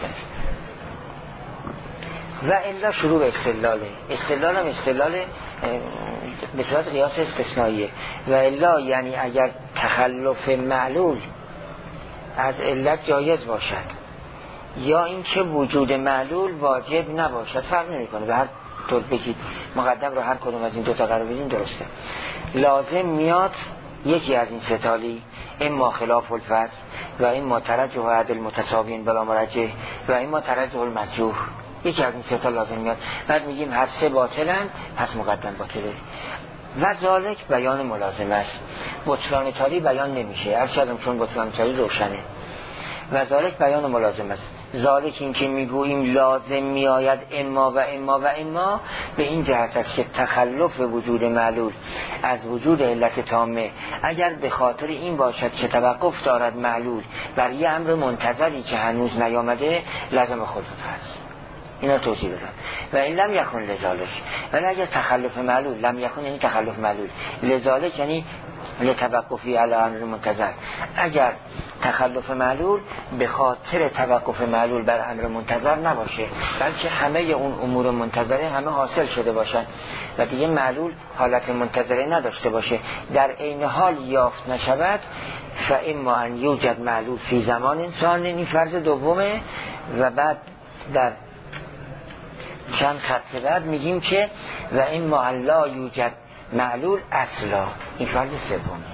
[SPEAKER 1] و الا شروع به استدلاله. استدلال هم استدلال به صورت قیاس استثنائیه. و الا یعنی اگر تخلف معلول از علت جایز باشد یا اینکه وجود معلول واجب نباشد، فرق نمیکنه، به هر طور بگید مقدم رو هر کدوم از این دوتا قرار بدین درسته. لازم میاد یکی از این ستالی، اما خلاف الفرض و اما ترجح عدل متساوین بلا مرجح و اما ترجح المرجوح. یکی از این ستا لازم میاد. بعد میگیم هر سه باطلن، پس مقدم باطله. و ذالک بیان ملازم است. بطلان تاری بیان نمیشه، هر شدم چون بطلان تاری روشنه. و ذالک بیان ملازم است. ذالک این که میگوییم لازم میآید اما و اما و اما، به این جهت است که تخلف وجود معلول از وجود علت تامه اگر به خاطر این باشد که توقف دارد معلول بر یه امر منتظری که هنوز نیامده، لازم خود هست. اینا توضیح بدم. و این لم یکن لذالک، ولی اگر تخلف معلول، لم یکن یعنی تخلف معلول، لذالک یعنی لتوقفی علی امر منتظر، اگر تخلف معلول به خاطر توقف معلول بر امر منتظر نباشه، بلکه همه اون امور منتظره همه حاصل شده باشن و دیگه معلول حالت منتظره نداشته باشه، در عین حال یافت نشود، فاما ان یوجد معلول فی زمان انسان، این فرض دومه. و بعد در چند خط بعد میگیم که و اما ان لا یوجد معلول اصلا، این فرض سومه.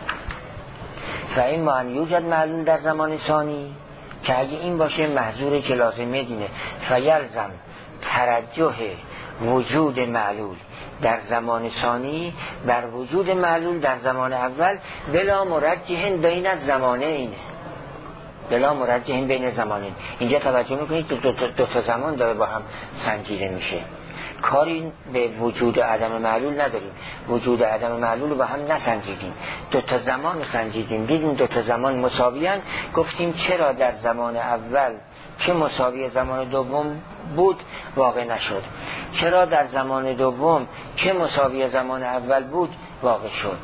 [SPEAKER 1] فاما ان یوجد معلول در زمان ثانی، که اگه این باشه محظوره که لازمه دینه، فیلزم ترجح وجود معلول در زمان ثانی بر وجود معلول در زمان اول، بلا مرجح بین الزمانه اینه، بلا مرجح بین زمانین. اینجا توجه میکنید دو, دو, دو تا زمان داره با هم سنجیده میشه، کاری به وجود عدم معلول نداریم، وجود عدم معلول رو با هم نسنجیدیم، دو تا زمان رو سنجیدیم، دیدیم دو تا زمان مساویان، گفتیم چرا در زمان اول که مساوی زمان دوم بود واقع نشد، چرا در زمان دوم که مساوی زمان اول بود واقع شد.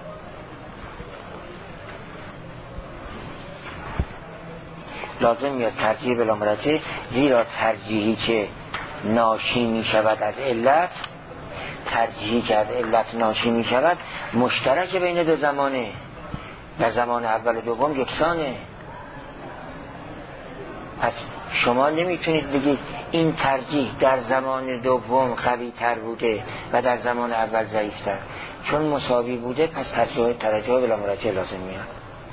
[SPEAKER 1] لازم میاد ترجیح بلا مرجح، زیرا ترجیحی که ناشی می شود از علت، ترجیحی که از علت ناشی می شود مشترک بین دو زمانه، در زمان اول و دوم یکسانه. پس شما نمیتونید بگید این ترجیح در زمان دوم قوی تر بوده و در زمان اول ضعیف تر، چون مساوی بوده پس ترجیح ترجیح بلا مرجح لازم میاد.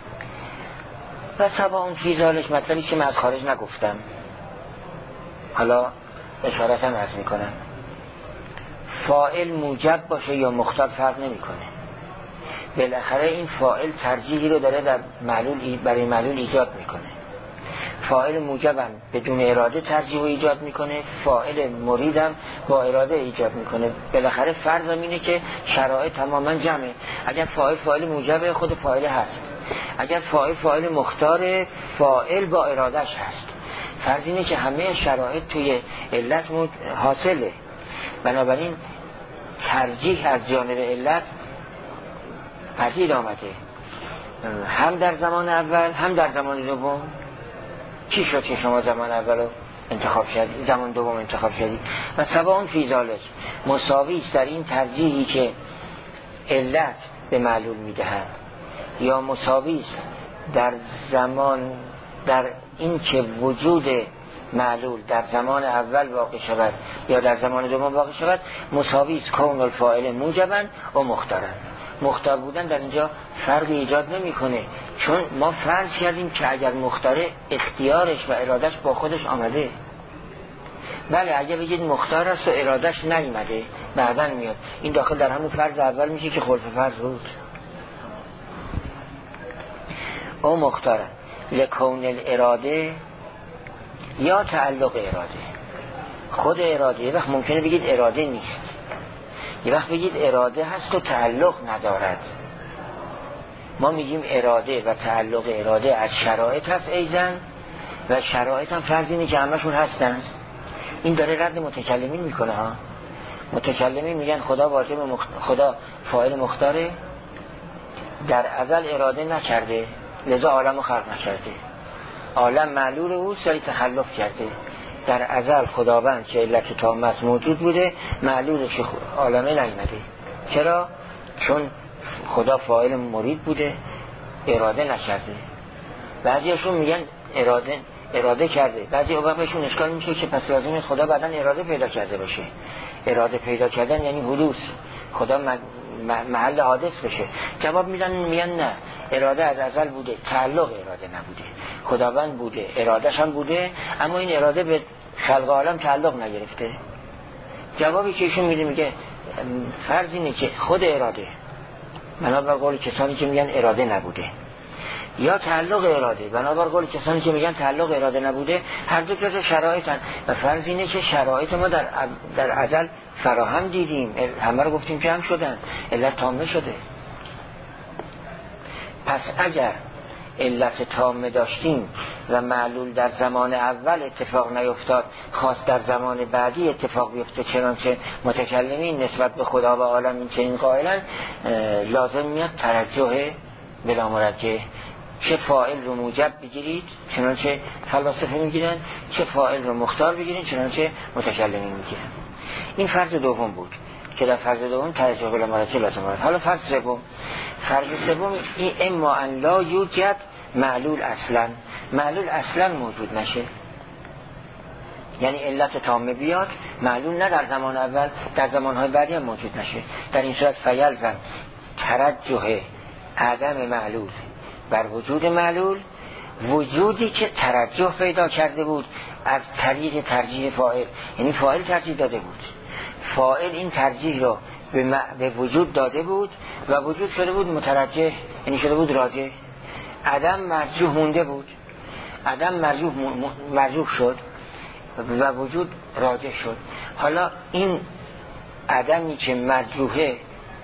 [SPEAKER 1] و سواء فی ذلک، مطلبی که من از خارج نگفتم، حالا اشارتا عرض میکنم، فاعل موجب باشه یا مختار فرق نمیکنه، بالاخره این فاعل ترجیحی رو داره در معلول برای معلول ایجاد میکنه. فاعل موجبم بدون اراده ترجیح رو ایجاد میکنه، فاعل مریدم با اراده ایجاد میکنه. بالاخره فرضم اینه که شرایط تماما جمعه. اگر فاعل فاعل موجب خود فاعل هست، اگر فاعل فاعل مختار فاعل با ارادش هست، فرض اینه که همه شرایط توی علت حاصله، بنابراین ترجیح از جانب علت پدید آمده، هم در زمان اول هم در زمان دوم. چی شد که شما زمان اول رو انتخاب شدید، زمان دوم انتخاب شدید؟ و سواء فی ذلک، مساوی است در این ترجیحی که علت به معلول میدهد، یا مساوی است در زمان در این که وجود معلول در زمان اول واقع شود یا در زمان دوم واقع شود، مساوی است کون الفاعل موجبا و مختارا. مختار بودن در اینجا فرقی ایجاد نمیکنه، چون ما فرض کردیم که اگر مختاره اختیارش و ارادش با خودش آمده. بله اگر بگید مختار است و ارادش نیامده بعدن میاد، این داخل در همون فرض اول میشه که خلف فرض بود. او مختاره لکون الاراده یا تعلق اراده، خود اراده. یه وقت ممکنه بگید اراده نیست، یه وقت بگید اراده هست و تعلق ندارد. ما میگیم اراده و تعلق اراده از شرایط هست ایزن، و شرایط هم فرض اینه که همشون هستن. این داره رد متکلمین میکنه ها. متکلمین میگن خدا واجب مخت... خدا فاعل مختاره، در ازل اراده نکرده لذا عالم رو خلق نکرده، عالم معلول اوست ولی تخلف کرده. در ازل خداوند که علت تامه است موجود بوده، معلولش عالمه نیامده. چرا؟ چون خدا فاعل مرید بوده، اراده نکرده. بعضیاشون میگن اراده اراده کرده، بعضی وقت بهشون اشکال میشه که پس لازمه خدا بعدن اراده پیدا کرده باشه. اراده پیدا کردن یعنی حدوث، خدا محل حادث بشه. جواب میدن میگن نه، اراده از ازل بوده، تعلق اراده نبوده، خداوند بوده، ارادهش هم بوده، اما این اراده به خلق عالم تعلق نگرفته. جوابی که ایشون میده میگه فرض اینه که خود اراده، بنابر قول کسانی که میگن اراده نبوده، یا تعلق اراده بنابر قول کسانی که میگن تعلق اراده نبوده، هر دو جزء شرایطن و فرض اینه که شرایط ما در در ازل فراهم دیدیم، همه رو گفتیم جمع شدن، علت تامه شده. پس اگر علت تامه داشتیم و معلول در زمان اول اتفاق نیفتاد، خواست در زمان بعدی اتفاق بیفته، چنانچه متکلمین نسبت به خدا و عالم این چنین قائلن، لازم میاد ترجح بلا مرجح، چه فاعل رو موجب بگیرید چنانچه فلاسفه میگیرن، چه فاعل رو مختار بگیرید چنانچه متکلمین میگیرن. این فرض دوم بود که در فرض دوم ترجح بلا مرجح لازم بود. حالا فرض سوم، فرض سوم این اما ان لا یوجد معلول اصلا، معلول اصلا موجود نشه، یعنی علت تامه بیاد، معلول نه در زمان اول در زمانهای بعدی هم موجود نشه. در این صورت فیلزم ترجح عدم معلول بر وجود معلول، وجودی که ترجح پیدا کرده بود از طریق ترجیح فاعل، یعنی فاعل ترجیح داده بود، فاعل این ترجیح رو به, م... به وجود داده بود و وجود شده بود مترجح، یعنی شده بود راجح. عدم مرجوح مونده بود، عدم مرجوح مرجوح شد و وجود راجح شد. حالا این عدمی که مرجوحه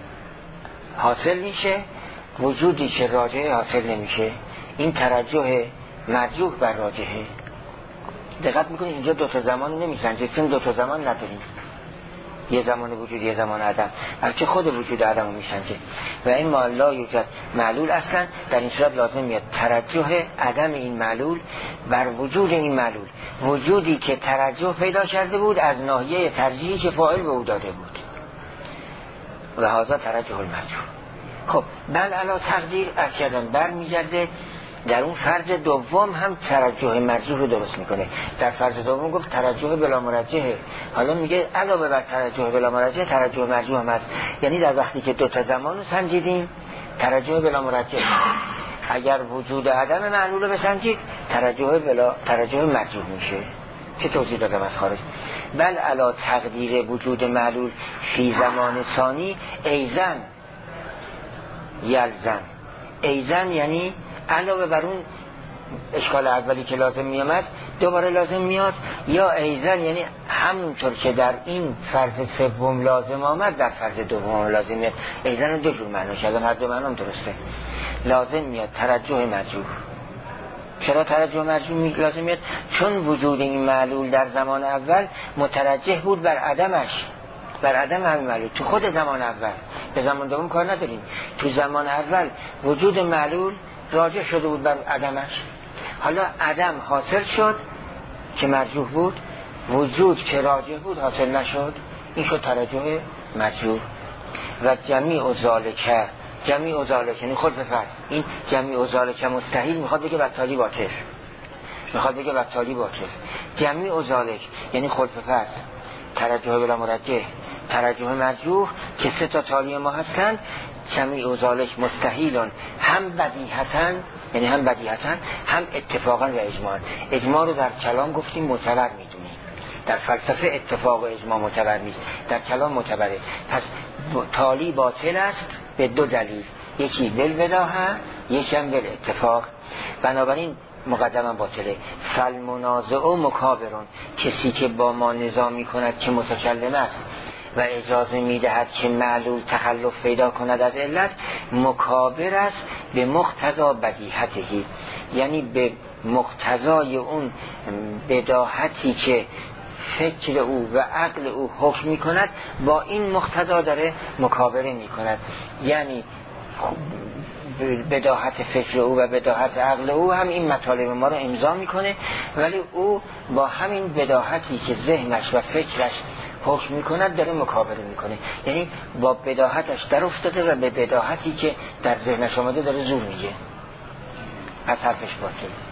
[SPEAKER 1] حاصل میشه، وجودی که راجحه حاصل نمیشه، این ترجح مرجوح بر راجحه. دقت میکنید اینجا دو تا زمان نمیسنجه، چون دو تا زمان نداریم، یه زمان وجود یه زمان عدم، بلکه خود وجود عدم رو میسنجه. و این ما لا یوجد معلول اصلا، در این صورت لازم میاد ترجح عدم این معلول بر وجود این معلول، وجودی که ترجح پیدا کرده بود از ناحیه ترجیحی که فاعل به او داده بود، و هذا ترجح المرجوح. خب بل علا تقدیر از کردن بر میگرده در اون فرض دوم هم ترجح مرجوح رو درست میکنه. در فرض دوم گفت ترجح بلا مرجحه، حالا میگه علاوه بر ترجح بلا مرجح ترجح مرجوح هم هست، یعنی در وقتی که دو تا زمان رو سنجیدیم ترجح بلا مرجح، اگر وجود عدم معلول رو بسنجید ترجح بلا ترجح مرجوح میشه. چه توضیح دادم از خارج؟ بل علا تقدیر وجود معلول فی زمان ثانی ایزن یلزم، ایزن یعنی علاوه بر اون اشکال اولی که لازم میامد دوباره لازم میاد، یا ایزن یعنی همونطور که در این فرض سوم لازم آمد در فرض دوم لازم میاد. ایزن دو جور معنی شدن، هر دو معنی هم درسته. لازم میاد ترجح مرجوح. چرا ترجح مرجوح لازم میاد؟ چون وجود این معلول در زمان اول مترجح بود بر عدمش، بر عدم همین معلول تو خود زمان اول، به زمان دوم کار نداریم. تو زمان اول وجود معلول راجع شده بود بر عدمش، حالا عدم حاصل شد که مرجوح بود، وجود که راجع بود حاصل نشد، این شد ترجح مرجوح. و جمیع ذالک، جمیع ذالک یعنی خود بفرض، این جمیع ذالک مستحیل میخواد بگه بطالی باطل، میخواد بگه بطالی باطل. جمیع ذالک یعنی خود بفرض، ترجح بلا مرجح، ترجح مرجوح که سه تا تالی ما هستند. جمیع ذالک مستحیلن، هم بدیهتاً یعنی هم بدیهتاً هم اتفاقاً و اجماعاً. اجماع رو در کلام گفتیم معتبر میدونیم، در فلسفه اتفاق و اجماع معتبر نیست، در کلام معتبره. پس تالی باطل است به دو دلیل، یکی بالبداهه یکی هم بالاتفاق. بنابراین مقدمه باطله. فالمنازع مکابرون، کسی که با ما نزاع میکند که متکلم است و اجازه میدهد که معلول تخلف پیدا کند از علت، مکابر است به مقتضا بدیهتهی، یعنی به مقتضای اون بداهتی که فکر او و عقل او حکم میکند، با این مقتضا داره مکابره میکند. یعنی بداهت فکر او و بداهت عقل او هم این مطالب ما رو امضا میکنه، ولی او با همین بداهتی که ذهنش و فکرش حکم میکند داره مکابره میکنه، یعنی با بداهتش در افتاده و به بداهتی که در ذهنش آمده داره زور میگه، از حرفش باطل.